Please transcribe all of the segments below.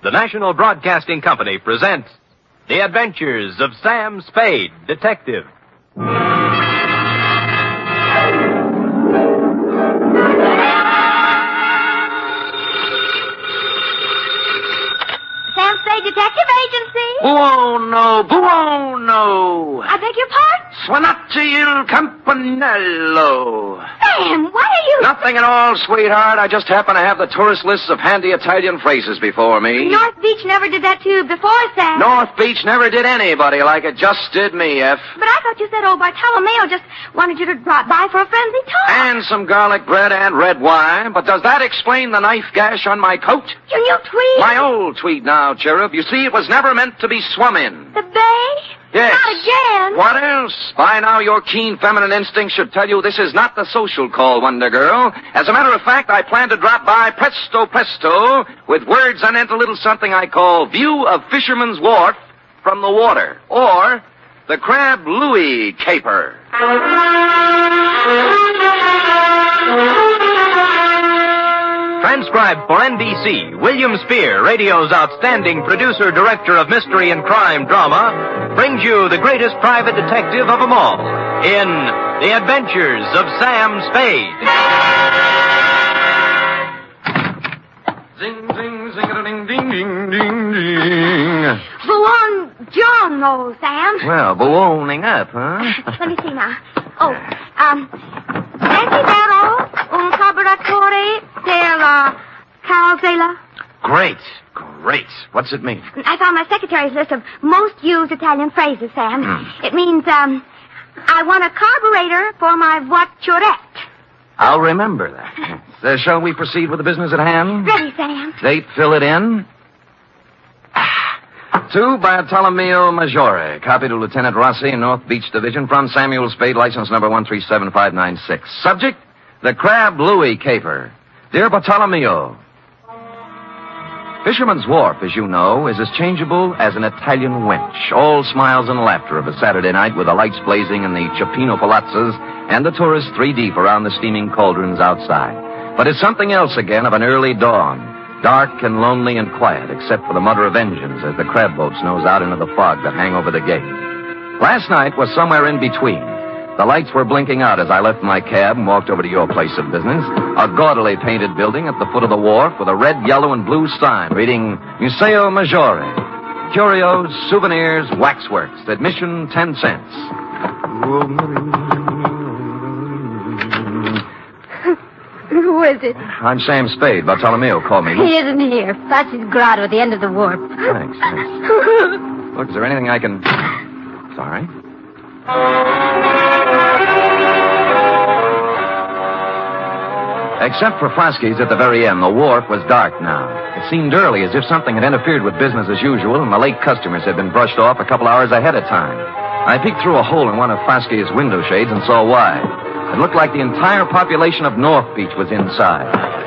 the National Broadcasting Company presents The Adventures of Sam Spade, Detective. Sam Spade Detective Agency. Buono. I beg your pardon? Suonate il campanello. Sam, why are you... Nothing at all, sweetheart. I just happen to have the tourist lists of handy Italian phrases before me. North Beach never did that to you before, Sam. North Beach never did anybody like it just did me, F. But I thought you said old Bartolomeo just wanted you to drop by for a friendly talk. And some garlic bread and red wine. But does that explain the knife gash on my coat? Your new tweed? My old tweed now, Cherub. You see, it was never meant to be swum in. The bay? Yes. Not again. What else? By now, your keen feminine instinct should tell you this is not the social call, Wonder Girl. As a matter of fact, I plan to drop by presto presto with words anent a little something I call View of Fisherman's Wharf from the Water, or the Crab Louis Caper. Transcribed for NBC, William Spear, radio's outstanding producer, director of mystery and crime drama, brings you the greatest private detective of them all in The Adventures of Sam Spade. Zing, zing, zing-a-ding-ding-ding-ding. Buongiorno, Sam. Well, boning up, huh? Let me see now. Oh, Desidero un carburatore per Carosella. Great. What's it mean? I found my secretary's list of most used Italian phrases, Sam. It means, I want a carburetor for my voiturette. I'll remember that. Shall we proceed with the business at hand? Ready, Sam. Date, fill it in. To Bartolomeo Maggiore, copy to Lieutenant Rossi, North Beach Division, from Samuel Spade, license number 137596. Subject, the Crab Louis Caper. Dear Bartolomeo, Fisherman's Wharf, as you know, is as changeable as an Italian wench. All smiles and laughter of a Saturday night with the lights blazing in the Cioppino palazzas and the tourists 3 deep around the steaming cauldrons outside. But it's something else again of an early dawn. Dark and lonely and quiet, except for the mutter of engines as the crab boats nose out into the fog that hang over the gate. Last night was somewhere in between. The lights were blinking out as I left my cab and walked over to your place of business, a gaudily painted building at the foot of the wharf with a red, yellow, and blue sign reading Museo Maggiore. Curios, souvenirs, waxworks. Admission 10 cents. Who is it? I'm Sam Spade. Bartolomeo called me. He isn't here. Facci's grotto at the end of the wharf. Thanks. Look, is there anything I can... Sorry. Except for Flasky's at the very end, the wharf was dark now. It seemed early, as if something had interfered with business as usual, and the late customers had been brushed off a couple hours ahead of time. I peeked through a hole in one of Flasky's window shades and saw why. It looked like the entire population of North Beach was inside.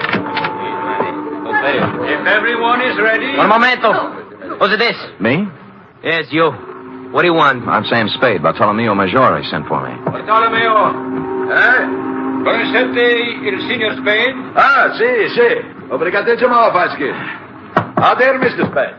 If everyone is ready... Un momento. Who's this? Me? Yes, you. What do you want? I'm Sam Spade. Bartolomeo Maggiore sent for me. Bartolomeo. Conoscete il signor Spade? Ah, sì. Obrigatissimo, Faschi. Ah, there, Mr. Spade.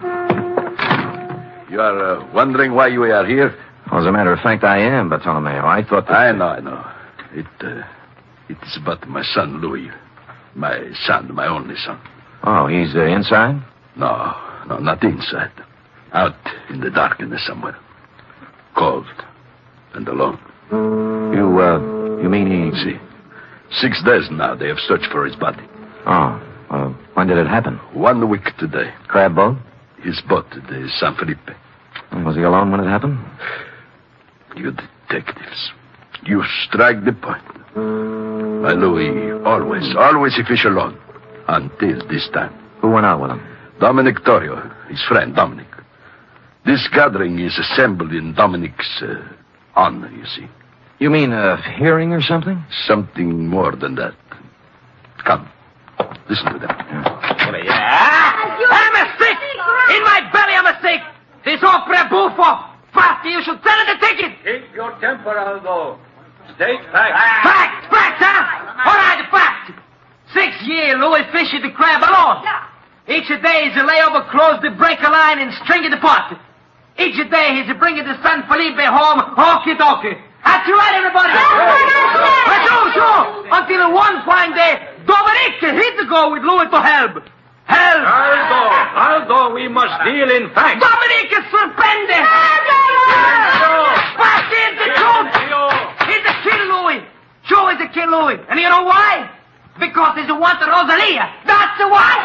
You are wondering why we are here? Well, as a matter of fact, I am, Bartolomeo. I thought that... I know. It's about my son, Louis. My son, my only son. Oh, he's inside? No, not inside. Out in the darkness somewhere. Cold and alone. You mean he... See, 6 days now they have searched for his body. Oh, when did it happen? 1 week today. Crab boat? His boat, the San Felipe. Was he alone when it happened? You detectives, you strike the point. My Louis always he fish alone. Until this time. Who went out with him? Dominic Torrio, his friend Dominic. This gathering is assembled in Dominic's honor, you see. You mean a hearing or something? Something more than that. Come, listen to them. I'm a sick! In my belly, I'm a sick! This opera buffo! Fasti, you should sell the ticket! Keep your temper, Aldo. State facts. Facts, huh? All right, facts. 6 years, Louis fishing the crab alone. Each day he's lay over clothes to break a line and string it apart. Each day he's bringing the San Felipe home, okie-dokie. That's right, everybody. Sure. Until one fine day, Dominic hit the go with Louis to help. Aldo, we must deal in facts. Dominic is suspended. But here's the truth. He's a kill Louis. Sure, he's a kill Louis. And you know why? Because he's the one to Rosalia. That's the one.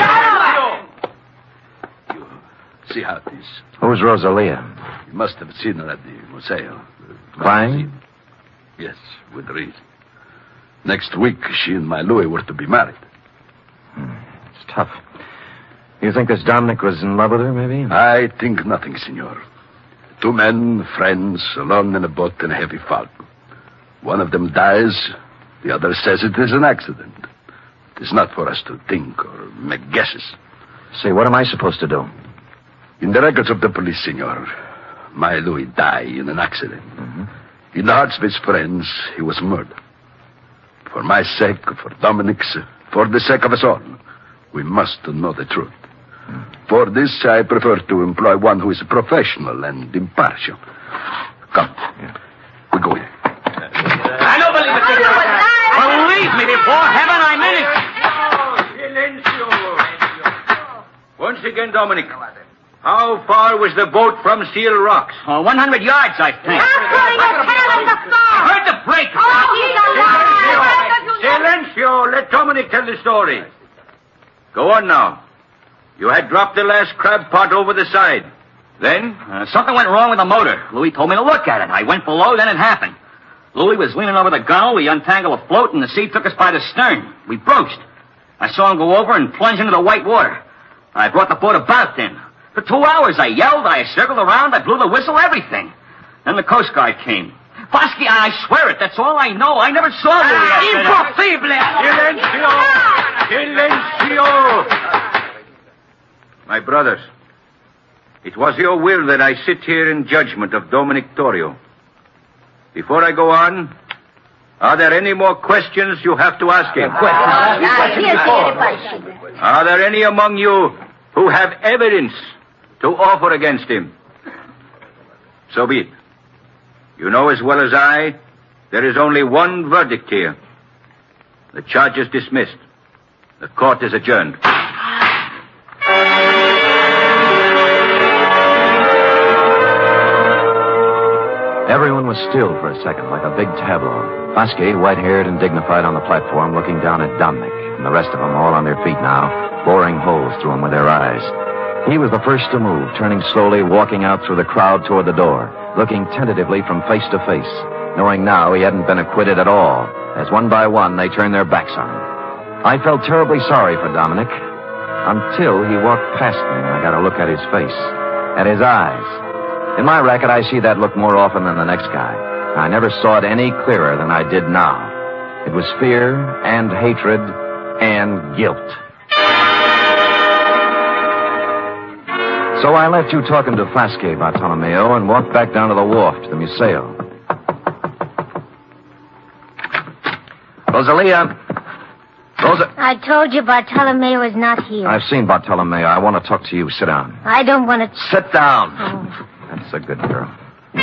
You see how it is. Who's Rosalia? You must have seen her at the museo. Crying? Yes, with reason. Next week, she and my Louis were to be married. It's tough. You think this Dominic was in love with her, maybe? I think nothing, senor. Two men, friends, alone in a boat in a heavy fog. One of them dies. The other says it is an accident. It is not for us to think or make guesses. Say, what am I supposed to do? In the records of the police, senor, my Louis died in an accident. Mm-hmm. In the hearts of his friends, he was murdered. For my sake, for Dominic's, for the sake of us all, we must know the truth. For this, I prefer to employ one who is professional and impartial. Come. We go in. I don't believe it. Believe me, before heaven, I meant it. Silencio. Once again, Dominic, how far was the boat from Seal Rocks? 100 yards, I think. I'm putting a tail in the fog. Heard the break. Silencio. Let Dominic tell the story. Go on now. You had dropped the last crab pot over the side. Then? Something went wrong with the motor. Louis told me to look at it. I went below, then it happened. Louis was leaning over the gunwale. We untangled a float, and the sea took us by the stern. We broached. I saw him go over and plunge into the white water. I brought the boat about then. For 2 hours, I yelled, I circled around, I blew the whistle, everything. Then the Coast Guard came. Bosky, I swear it, that's all I know. I never saw Louis. Impossible! Silencio! My brothers, it was your will that I sit here in judgment of Dominic Torrio. Before I go on, are there any more questions you have to ask him? Are there any among you who have evidence to offer against him? So be it. You know as well as I, there is only one verdict here. The charge is dismissed. The court is adjourned. Everyone was still for a second, like a big tableau. Bosky, white-haired and dignified on the platform, looking down at Dominic, and the rest of them all on their feet now, boring holes through them with their eyes. He was the first to move, turning slowly, walking out through the crowd toward the door, looking tentatively from face to face, knowing now he hadn't been acquitted at all, as one by one they turned their backs on him. I felt terribly sorry for Dominic, until he walked past me and I got a look at his face, at his eyes. In my racket, I see that look more often than the next guy. I never saw it any clearer than I did now. It was fear and hatred and guilt. So I left you talking to Fasque, Bartolomeo, and walked back down to the wharf to the museo. Rosalia. I told you Bartolomeo is not here. I've seen Bartolomeo. I want to talk to you. Sit down. I don't want to... Sit down. Oh. That's a good girl.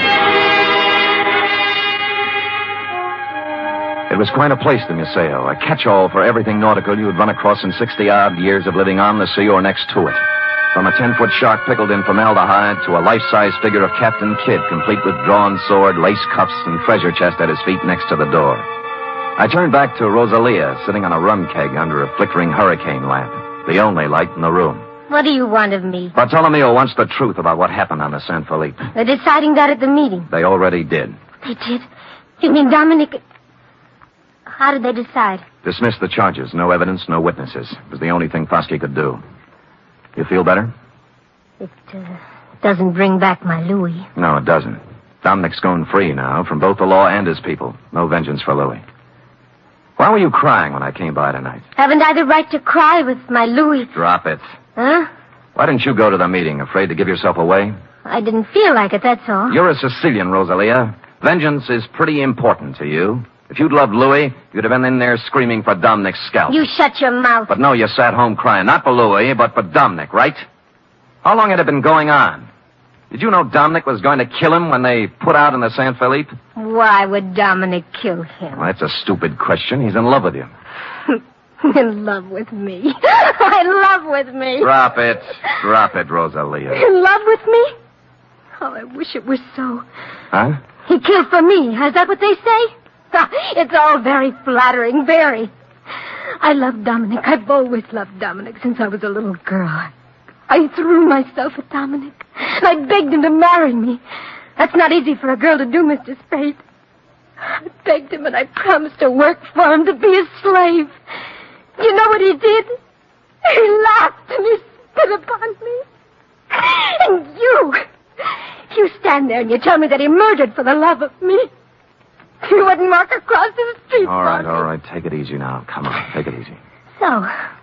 It was quite a place, the museo. A catch-all for everything nautical you would run across in 60-odd years of living on the sea or next to it. From a 10-foot shark pickled in formaldehyde to a life-size figure of Captain Kidd, complete with drawn sword, lace cuffs, and treasure chest at his feet next to the door. I turned back to Rosalia, sitting on a rum keg under a flickering hurricane lamp, the only light in the room. What do you want of me? Bartolomeo wants the truth about what happened on the San Felipe. They're deciding that at the meeting. They already did. They did? You mean Dominic... How did they decide? Dismiss the charges. No evidence, no witnesses. It was the only thing Foskey could do. You feel better? It doesn't bring back my Louis. No, it doesn't. Dominic's going free now, from both the law and his people. No vengeance for Louis. Why were you crying when I came by tonight? Haven't I the right to cry with my Louis? Drop it. Huh? Why didn't you go to the meeting? Afraid to give yourself away? I didn't feel like it, that's all. You're a Sicilian, Rosalia. Vengeance is pretty important to you. If you'd loved Louis, you'd have been in there screaming for Dominic's scalp. You shut your mouth. But no, you sat home crying. Not for Louis, but for Dominic, right? How long had it been going on? Did you know Dominic was going to kill him when they put out in the San Felipe? Why would Dominic kill him? Well, that's a stupid question. He's in love with you. In love with me. In love with me. Drop it. Drop it, Rosalia. In love with me? Oh, I wish it were so. Huh? He killed for me. Is that what they say? It's all very flattering, very. I love Dominic. I've always loved Dominic since I was a little girl. I threw myself at Dominic. I begged him to marry me. That's not easy for a girl to do, Mr. Spade. I begged him and I promised to work for him, to be his slave. You know what he did? He laughed and he spit upon me. And you stand there and you tell me that he murdered for the love of me. You wouldn't walk across the street. All right. Take it easy now. Come on, take it easy. So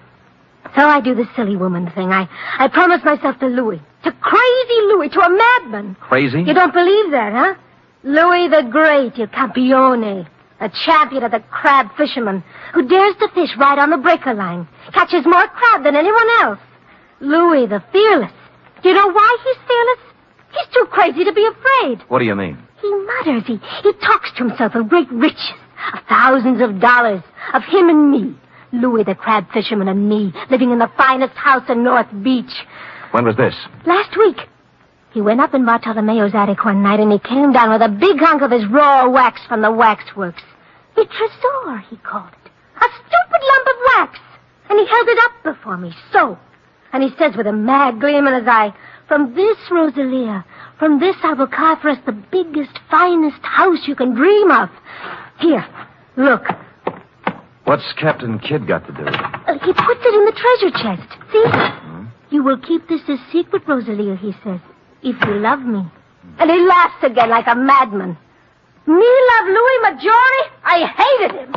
I do the silly woman thing. I promise myself to Louis. To crazy Louis, to a madman. Crazy? You don't believe that, huh? Louis the Great, il Campione, a champion of the crab fisherman, who dares to fish right on the breaker line, catches more crab than anyone else. Louis the Fearless. Do you know why he's fearless? He's too crazy to be afraid. What do you mean? He mutters. He talks to himself of great riches, of thousands of dollars, of him and me. Louis the crab fisherman and me, living in the finest house in North Beach. When was this? Last week. He went up in Bartolomeo's attic one night and he came down with a big hunk of his raw wax from the waxworks. A tresor, he called it. A stupid lump of wax. And he held it up before me, so. And he says with a mad gleam in his eye, "From this, Rosalia, from this I will carve for us the biggest, finest house you can dream of. Here, look." What's Captain Kidd got to do? He puts it in the treasure chest. See? You will keep this a secret, Rosalia, he says, if you love me. And he laughs again like a madman. Me love Louis Maggiore? I hated him.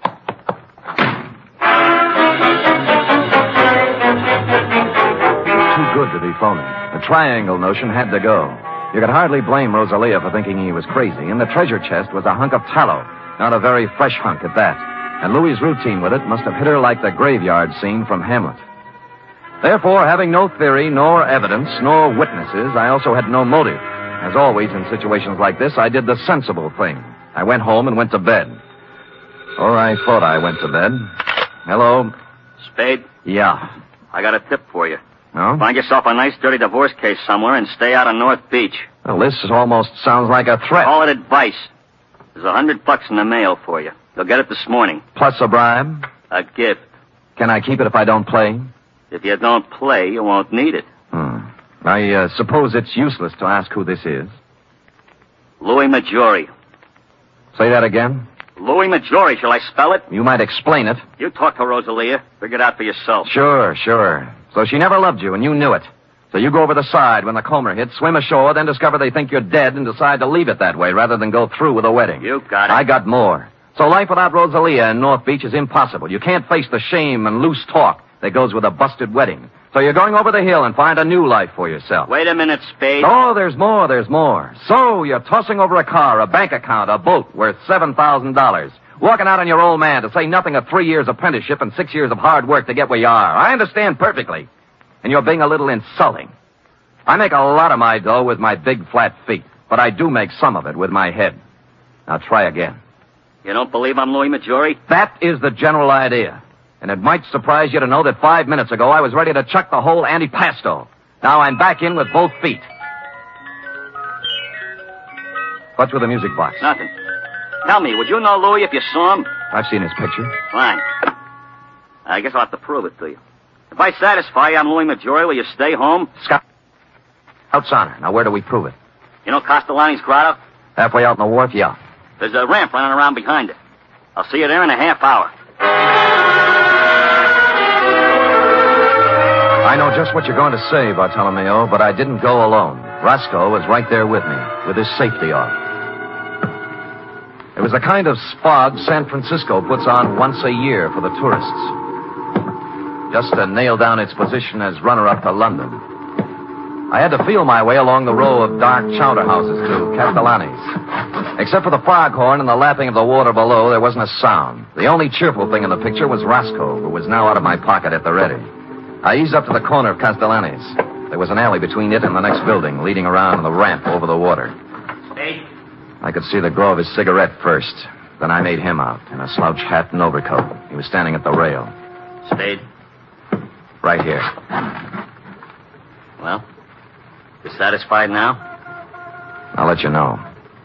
Too good to be phony. The triangle notion had to go. You could hardly blame Rosalia for thinking he was crazy, and the treasure chest was a hunk of tallow, not a very fresh hunk at that. And Louis's routine with it must have hit her like the graveyard scene from Hamlet. Therefore, having no theory, nor evidence, nor witnesses, I also had no motive. As always in situations like this, I did the sensible thing. I went home and went to bed. Or I thought I went to bed. Hello? Spade? Yeah. I got a tip for you. No? Find yourself a nice dirty divorce case somewhere and stay out of North Beach. Well, this almost sounds like a threat. Call it advice. There's $100 in the mail for you. You'll get it this morning. Plus a bribe? A gift. Can I keep it if I don't play? If you don't play, you won't need it. I suppose it's useless to ask who this is. Louis Maggiore. Say that again? Louis Maggiore, shall I spell it? You might explain it. You talk to Rosalia. Figure it out for yourself. Sure. So she never loved you, and you knew it. So you go over the side when the Comer hits, swim ashore, then discover they think you're dead and decide to leave it that way rather than go through with a wedding. You got it. I got more. So life without Rosalia in North Beach is impossible. You can't face the shame and loose talk that goes with a busted wedding. So you're going over the hill and find a new life for yourself. Wait a minute, Spade. Oh, there's more. So you're tossing over a car, a bank account, a boat worth $7,000. Walking out on your old man, to say nothing of 3 years apprenticeship and 6 years of hard work to get where you are. I understand perfectly. And you're being a little insulting. I make a lot of my dough with my big flat feet, but I do make some of it with my head. Now try again. You don't believe I'm Louis Maggiore? That is the general idea. And it might surprise you to know that 5 minutes ago I was ready to chuck the whole antipasto. Now I'm back in with both feet. What's with the music box? Nothing. Tell me, would you know Louis if you saw him? I've seen his picture. Fine. I guess I'll have to prove it to you. If I satisfy you I'm Louis Maggiore, will you stay home? Scout's honor. Now where do we prove it? You know Castellani's grotto? Halfway out in the wharf, yeah. There's a ramp running around behind it. I'll see you there in a half hour. I know just what you're going to say, Bartolomeo, but I didn't go alone. Roscoe was right there with me, with his safety off. It was the kind of spog San Francisco puts on once a year for the tourists. Just to nail down its position as runner-up to London. I had to feel my way along the row of dark chowder houses to Castellani's. Except for the foghorn and the lapping of the water below, there wasn't a sound. The only cheerful thing in the picture was Roscoe, who was now out of my pocket at the ready. I eased up to the corner of Castellani's. There was an alley between it and the next building, leading around the ramp over the water. Spade? I could see the glow of his cigarette first. Then I made him out in a slouch hat and overcoat. He was standing at the rail. Spade? Right here. Well, you satisfied now? I'll let you know.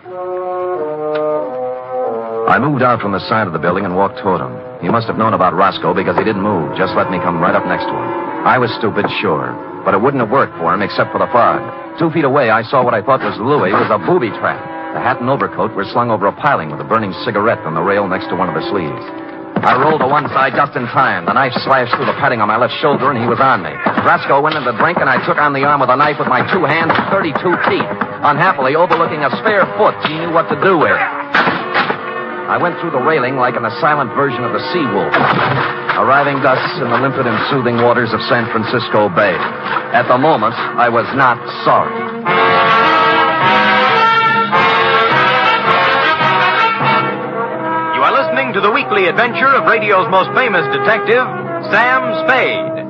I moved out from the side of the building and walked toward him. He must have known about Roscoe because he didn't move, just let me come right up next to him. I was stupid, sure, but it wouldn't have worked for him except for the fog. 2 feet away, I saw what I thought was Louis was a booby trap. The hat and overcoat were slung over a piling with a burning cigarette on the rail next to one of the sleeves. I rolled to one side just in time. The knife slashed through the padding on my left shoulder, and he was on me. Roscoe went into the drink, and I took on the arm with a knife with my 2 hands and 32 teeth. Unhappily, overlooking a spare foot, he knew what to do with. I went through the railing like in a silent version of the Sea Wolf, arriving thus in the limpid and soothing waters of San Francisco Bay. At the moment, I was not sorry. You are listening to the weekly adventure of radio's most famous detective, Sam Spade.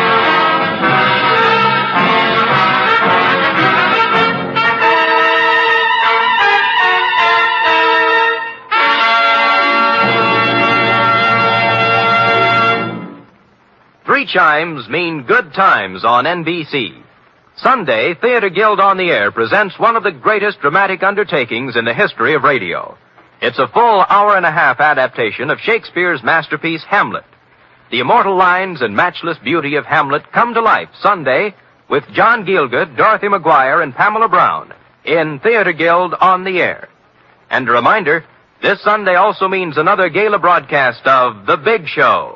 Three chimes mean good times on NBC. Sunday, Theater Guild on the Air presents one of the greatest dramatic undertakings in the history of radio. It's a full hour-and-a-half adaptation of Shakespeare's masterpiece, Hamlet. The immortal lines and matchless beauty of Hamlet come to life Sunday with John Gielgud, Dorothy McGuire, and Pamela Brown in Theater Guild on the Air. And a reminder, this Sunday also means another gala broadcast of The Big Show.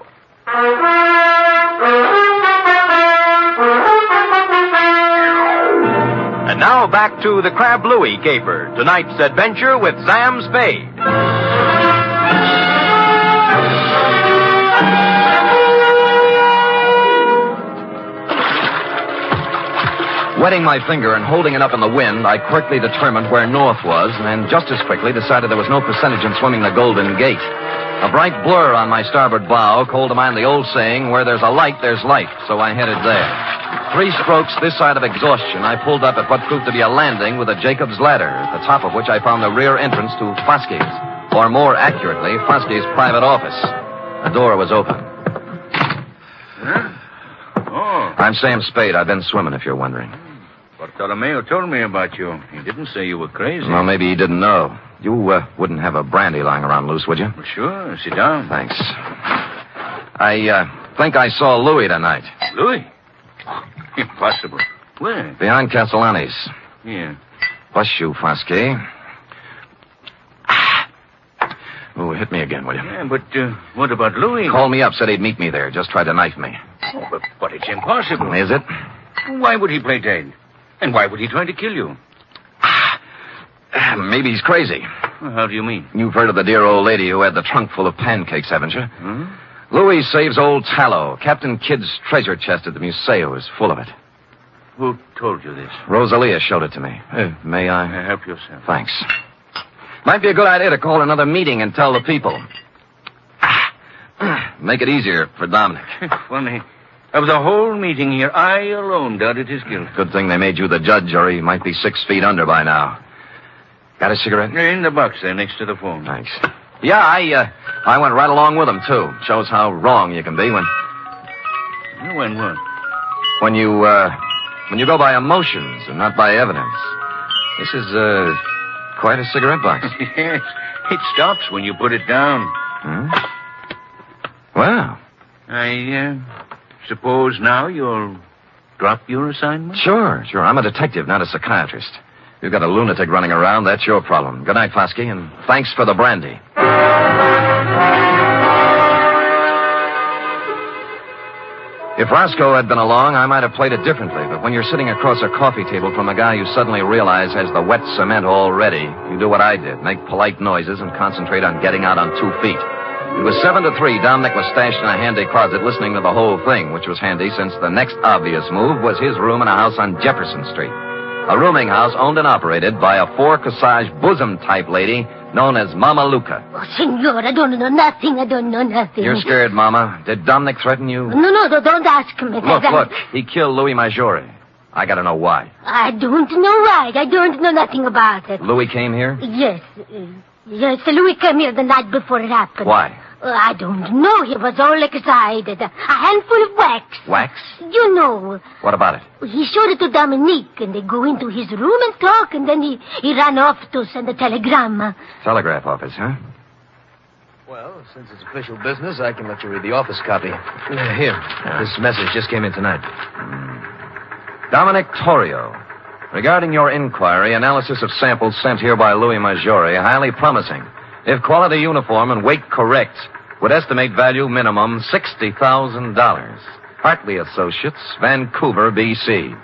And now back to the Crab Louie caper, tonight's adventure with Sam Spade. Wetting my finger and holding it up in the wind, I quickly determined where north was, and just as quickly decided there was no percentage in swimming the Golden Gate. A bright blur on my starboard bow called to mind the old saying, where there's a light, there's life, so I headed there. 3 strokes this side of exhaustion, I pulled up at what proved to be a landing with a Jacob's ladder, at the top of which I found the rear entrance to Foske's, or more accurately, Foske's private office. The door was open. Huh? Oh. I'm Sam Spade. I've been swimming, if you're wondering. Bartolomeo told me about you. He didn't say you were crazy. Well, maybe he didn't know. You wouldn't have a brandy lying around loose, would you? Well, sure. Sit down. Thanks. I think I saw Louis tonight. Louis? Impossible. Where? Behind Castellani's. Yeah. Bless you, Fosque. Oh, hit me again, will you? Yeah, but what about Louis? Called me up, said he'd meet me there. Just tried to knife me. Oh, but it's impossible. Is it? Why would he play dead? And why would he try to kill you? Maybe he's crazy. Well, how do you mean? You've heard of the dear old lady who had the trunk full of pancakes, haven't you? Hmm? Louis saves old tallow. Captain Kidd's treasure chest at the museum is full of it. Who told you this? Rosalia showed it to me. May I? Help yourself. Thanks. Might be a good idea to call another meeting and tell the people. Make it easier for Dominic. Funny. Of the whole meeting here, I alone doubted his guilt. Good thing they made you the judge, or he might be 6 feet under by now. Got a cigarette? In the box there, next to the phone. Thanks. Yeah, I went right along with him, too. Shows how wrong you can be when When what? when you go by emotions and not by evidence. This is, quite a cigarette box. Yes. It stops when you put it down. Hmm? Well, I suppose now you'll drop your assignment? sure. I'm a detective, not a psychiatrist. You've got a lunatic running around, that's your problem. Good night, Fosque, and thanks for the brandy. If Roscoe had been along, I might have played it differently, but when you're sitting across a coffee table from a guy you suddenly realize has the wet cement all ready, you do what I did, make polite noises and concentrate on getting out on 2 feet. It was 7 to 3. Dominic was stashed in a handy closet listening to the whole thing, which was handy since the next obvious move was his room in a house on Jefferson Street. A rooming house owned and operated by a four-corsage bosom-type lady known as Mama Luca. Oh, senor, I don't know nothing. I don't know nothing. You're scared, Mama. Did Dominic threaten you? No, don't ask me. Look. He killed Louis Maggiore. I gotta know why. I don't know why. I don't know nothing about it. Louis came here? Yes. Yes, Louis came here the night before it happened. Why? I don't know. He was all excited. A handful of wax. Wax? You know. What about it? He showed it to Dominique, and they go into his room and talk, and then he ran off to send a telegram. Telegraph office, huh? Well, since it's official business, I can let you read the office copy. Here, this message just came in tonight. Dominic Torrio. Regarding your inquiry, analysis of samples sent here by Louis Maggiore, highly promising. If quality uniform and weight correct, would estimate value minimum $60,000. Hartley Associates, Vancouver, B.C.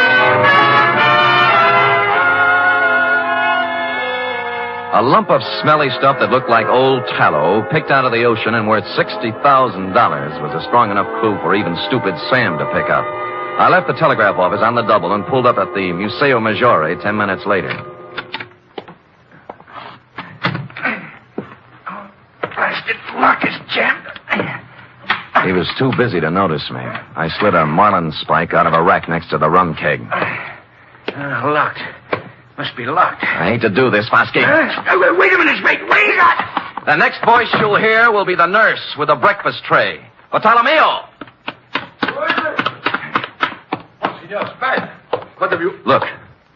A lump of smelly stuff that looked like old tallow, picked out of the ocean and worth $60,000 was a strong enough clue for even stupid Sam to pick up. I left the telegraph office on the double and pulled up at the Museo Maggiore 10 minutes later. Blasted lock is jammed. He was too busy to notice me. I slid a marlin spike out of a rack next to the rum keg. Locked. Must be locked. I hate to do this, Fosky. Wait a minute, mate. Wait a minute. The next voice you'll hear will be the nurse with the breakfast tray. Bartolomeo! What have you... Look,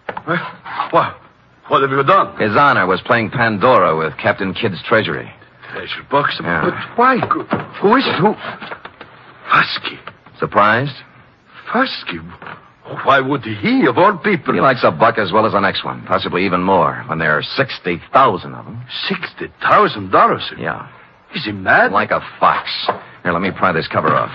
What have you done? His Honor was playing Pandora with Captain Kidd's treasury. Treasure box? Yeah. But why? Who is it? Who? Fosky. Surprised? Fosky? Why would he, of all people... He likes a buck as well as the next one, possibly even more, when there are 60,000 of them. $60,000? Yeah. Is he mad? Like a fox. Here, let me pry this cover off.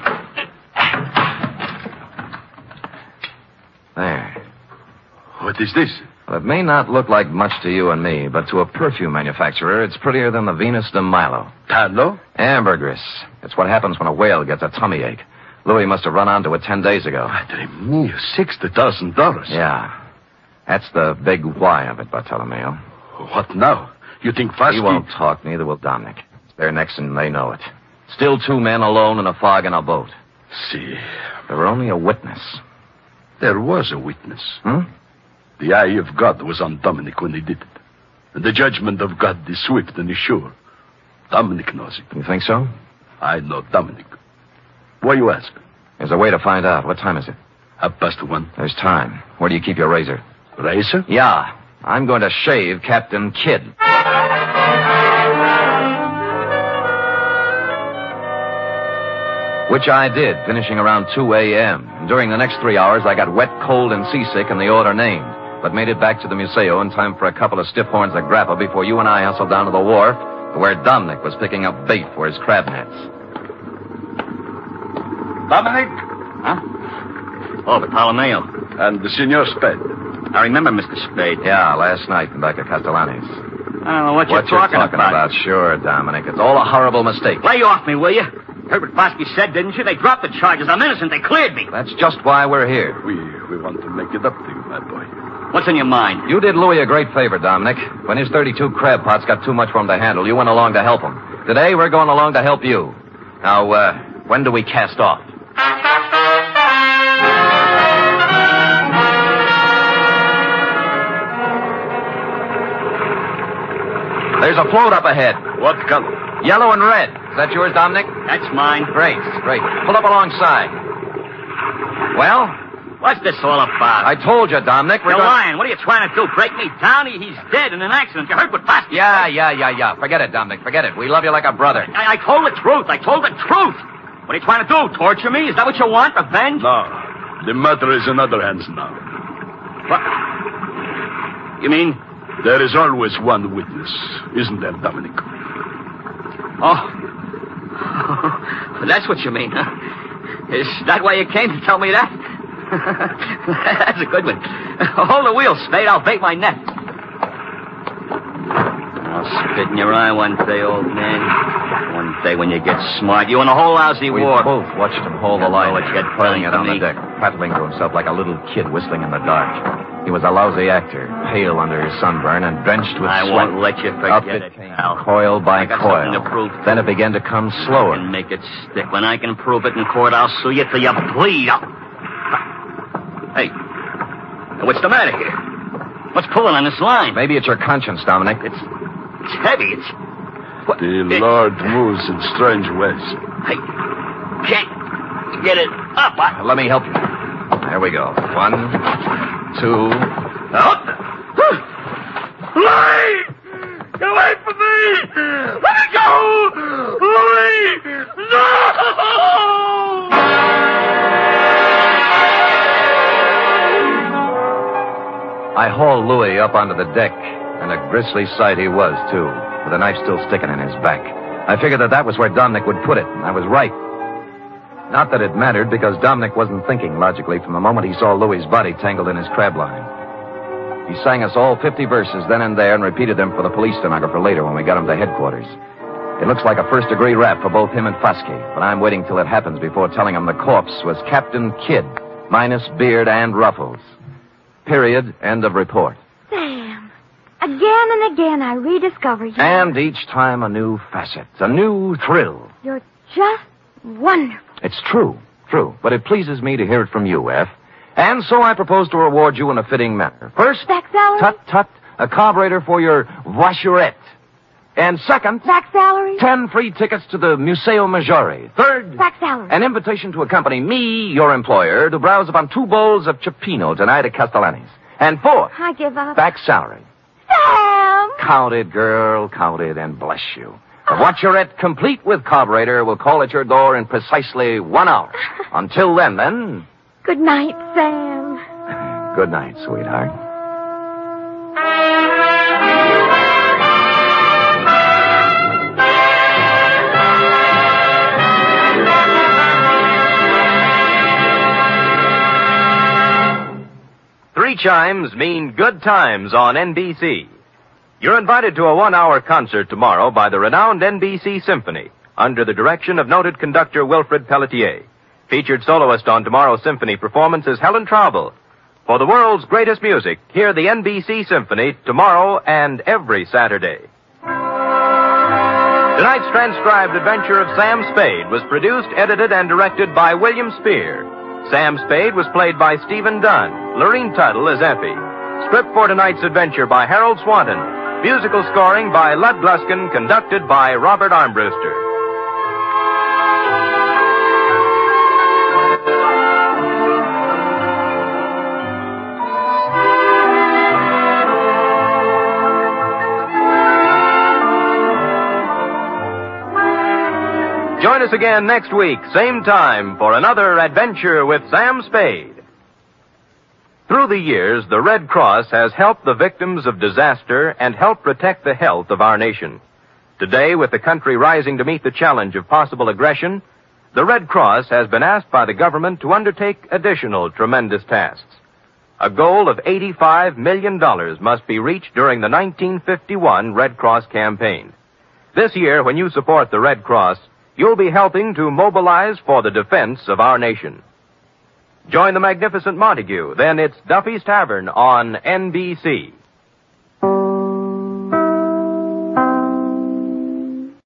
There. What is this? Well, it may not look like much to you and me, but to a perfume manufacturer, it's prettier than the Venus de Milo. Tallow? Ambergris. It's what happens when a whale gets a tummy ache. Louis must have run onto it 10 days ago. Padre mio, $60,000. Yeah. That's the big why of it, Bartolomeo. What now? You think Fosky... He won't talk, neither will Dominic. It's their necks and they know it. Still two men alone in a fog in a boat. See. There were only a witness. There was a witness. Hmm? The eye of God was on Dominic when he did it. And the judgment of God is swift and is sure. Dominic knows it. You think so? I know Dominic. Why you ask? There's a way to find out. What time is it? 1:30. There's time. Where do you keep your razor? Razor? Yeah. I'm going to shave Captain Kidd. Which I did, finishing around 2 a.m. And during the next 3 hours, I got wet, cold, and seasick in the order named, but made it back to the Museo in time for a couple of stiff horns of grappa before you and I hustled down to the wharf, where Dominic was picking up bait for his crab nets. Dominic? Huh? Oh, Bartolomeo. And the Senor Spade. I remember Mr. Spade. Yeah, last night back at Castellani's. I don't know what you're talking about. Sure, Dominic. It's all a horrible mistake. Lay off me, will you? Heard what Fosky said, didn't you? They dropped the charges. I'm innocent. They cleared me. That's just why we're here. We want to make it up to you, my boy. What's in your mind? You did Louis a great favor, Dominic. When his 32 crab pots got too much for him to handle, you went along to help him. Today, we're going along to help you. Now, when do we cast off? There's a float up ahead. What color? Yellow and red. Is that yours, Dominic? That's mine. Great. Pull up alongside. Well? What's this all about? I told you, Dominic. You're lying. What are you trying to do? Break me down? He's dead in an accident. You heard what Fosky said? Yeah. Forget it, Dominic. Forget it. We love you like a brother. I told the truth. What are you trying to do? Torture me? Is that what you want? Revenge? No. The matter is in other hands now. What? You mean? There is always one witness, isn't there, Dominic? Oh. That's what you mean, huh? Is that why you came to tell me that? That's a good one. Hold the wheel, Spade. I'll bait my net. I'll spit in your eye one day, old man. One day when you get smart. You and the whole lousy We war. both watched him hold the line, What you had coiling it planned on for the me. deck, prattling to himself like a little kid whistling in the dark. He was a lousy actor, pale under his sunburn and drenched with I sweat. won't let you Up forget it it, came, pal. coil by I got coil. something to prove. Then it began to come I slower. can make it stick. When I can prove it in court, I'll sue you till you bleed. Hey, what's the matter here? What's pulling on this line? Maybe it's your conscience, Dominic. It's heavy. It's... What? The Lord moves in strange ways. I can't get it up. Let me help you. There we go. 1, 2. Out. Louie! Get away from me! Let me go! Louie! No! I hauled Louis up onto the deck, and a grisly sight he was, too, with a knife still sticking in his back. I figured that was where Dominic would put it, and I was right. Not that it mattered, because Dominic wasn't thinking logically from the moment he saw Louis's body tangled in his crab line. He sang us all 50 verses then and there and repeated them for the police stenographer later when we got him to headquarters. It looks like a first-degree rap for both him and Foskey, but I'm waiting till it happens before telling him the corpse was Captain Kidd, minus beard and ruffles. Period. End of report. Sam, again and again I rediscover you. And each time a new facet, a new thrill. You're just wonderful. It's true, but it pleases me to hear it from you, F. And so I propose to reward you in a fitting manner. First, Back salary? tut, a carburetor for your voiturette. And second, Back salary? 10 free tickets to the Museo Maggiore. Third, Back salary. an invitation to accompany me, your employer, to browse upon 2 bowls of Cioppino tonight at Castellani's. And fourth, I give up. back salary. Sam! Count it, girl, count it, and bless you. The voiturette, complete with carburetor, will call at your door in precisely 1 hour. Until then... Good night, Sam. Good night, sweetheart. Three chimes mean good times on NBC. You're invited to a 1-hour concert tomorrow by the renowned NBC Symphony under the direction of noted conductor Wilfred Pelletier. Featured soloist on tomorrow's symphony performance is Helen Traubel. For the world's greatest music, hear the NBC Symphony tomorrow and every Saturday. Tonight's transcribed adventure of Sam Spade was produced, edited, and directed by William Spear. Sam Spade was played by Stephen Dunn. Lorene Tuttle as Effie. Script for tonight's adventure by Harold Swanton. Musical scoring by Lud Gluskin, conducted by Robert Armbruster. Join us again next week, same time, for another adventure with Sam Spade. Through the years, the Red Cross has helped the victims of disaster and helped protect the health of our nation. Today, with the country rising to meet the challenge of possible aggression, the Red Cross has been asked by the government to undertake additional tremendous tasks. A goal of $85 million must be reached during the 1951 Red Cross campaign. This year, when you support the Red Cross, you'll be helping to mobilize for the defense of our nation. Join the magnificent Montague. Then it's Duffy's Tavern on NBC.